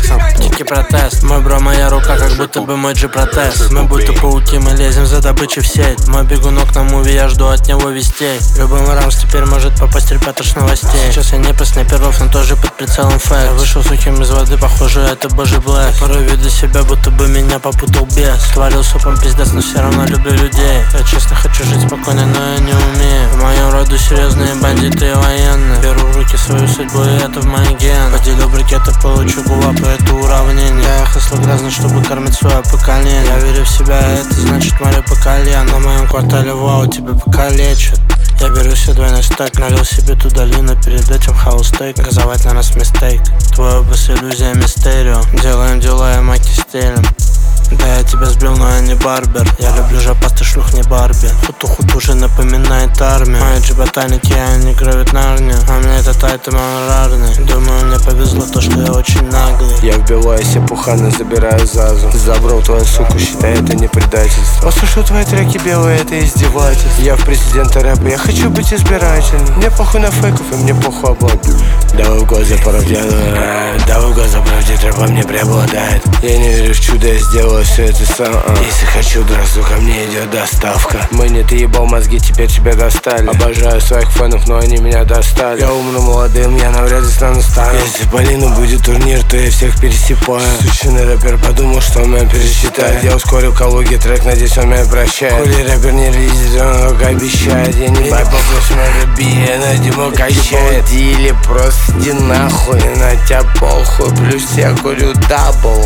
сексом. Дикий протест. Мой бро, моя рука, как будто бы мой G-протест. Мы будто пауки, мы лезем за добычей в сеть. Мой бегунок на муви, я жду от него вестей. Любой рамс теперь может попасть репортаж новостей. Сейчас я не по снайперов, но тоже под прицелом фэкт. Я вышел сухим из воды, похоже, это божий блэк. Порой веду себя, будто бы меня попутал бес. Творил супом пиздец, но все равно люблю людей. Я честно хочу жить спокойно, но я не умею. В моем роду серьезные бандиты и военные. Беру в руки свою судьбу, и это в мои гены. Поделю брикеты, получу гулап, это уравнение. Я хасл грязно, чтобы кормить свое поколение. Я верю в себя, это значит море по колен. На моем квартале вау, тебя покалечат. Я беру себе двойной стек, налил себе ту долину, перед этим хаус-стейк. Газовать на нас мистейк, твой образ иллюзия мистерио. Делаем дела и маки стелем. Да, я тебя сбил, но я не барбер. Я люблю жопастый шлюх, не Барби. Хуту-хуту уже напоминает армию. Мои джи-ботаники, они гравят Нарнию. А мне этот айтем, он рарный. Думаю, мне повезло то, что я очень наглый. Я вбиваю себе пуханы, забираю зазу. Забрал твою суку, считай это не предательство. Послушал твои треки белые, это издевательство. Я в президента рэпа, я хочу быть избирательным. Мне похуй на фейков и мне похуй облаки. Давай в глаза правде, давай в глаза правде, трэп мне преобладает. Я не верю в чудо, я сделаю все это сам. Если хочу драться, ко мне идет доставка. Мы не ты ебал мозги, теперь тебя достали. Обожаю своих фанов, но они меня достали. Я умру молодым, я навряд ли стану старым. Если по Лину будет турнир, то я всех пересипаю. Сучный рэпер подумал, что он меня пересчитает. Я ускорил Калуги трек, надеюсь, он меня прощает. Хули рэпер не релизит, он только обещает. Я не бай попрошу на рэби, я на Диму качает. Или просто иди нахуй, на тебя похуй. Плюс я курю дабл.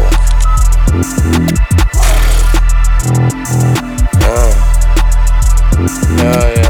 Yeah.